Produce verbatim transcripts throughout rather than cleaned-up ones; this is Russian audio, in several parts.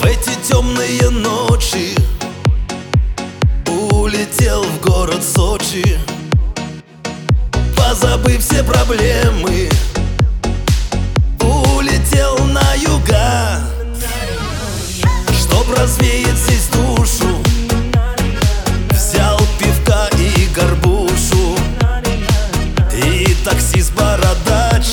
В эти темные ночи улетел в город Сочи, позабыв все проблемы, улетел на юга, чтоб развеять здесь душу. Взял пивка и горбушу, и таксист-бородач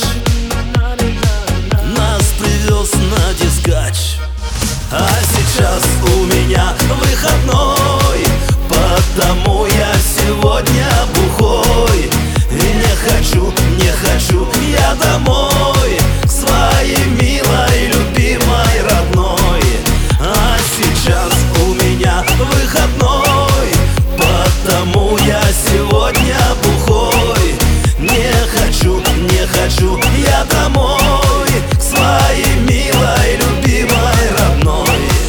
нас привез на дискач. А сейчас у меня выходной, потому я сегодня бухой. И не хочу, не хочу я домой, к своей милой, любимой, родной. А сейчас у меня выходной, потому я сегодня бухой. Не хочу, не хочу я домой, к своей милой, любимой, родной.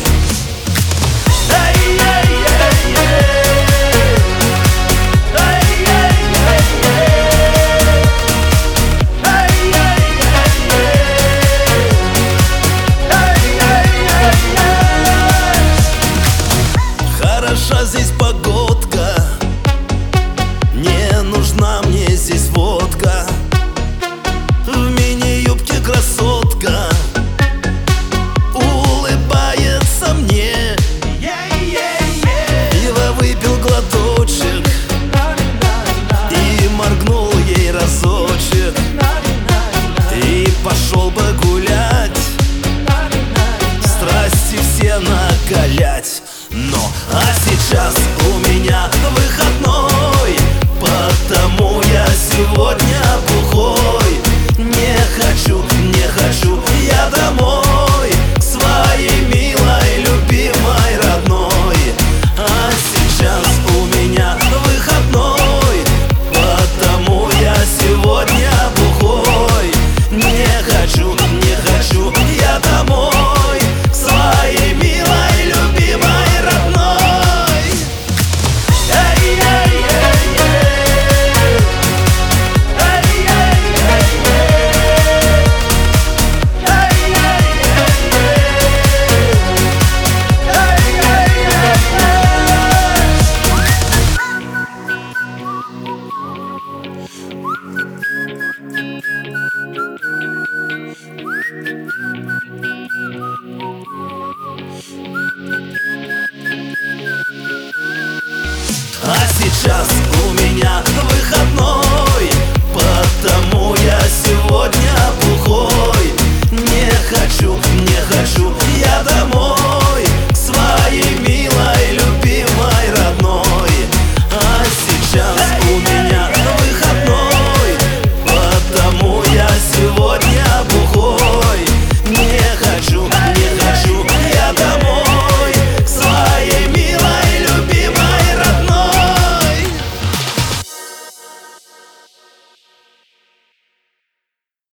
Хороша здесь погодка, не нужна мне здесь водка. В мини-юбке красотка улыбается мне. Пиво выпил глоточек и моргнул ей разочек, и пошел бы гулять, страсти все накалять. Но, а сейчас у меня выходной, потому я сегодня бухой. Не хочу, не хочу я домой, к своей милой, любимой, родной. А сейчас у меня выходной, потому я сегодня бухой. Не хочу, не хочу я домой, к своей милой, любимой, родной. А сейчас у меня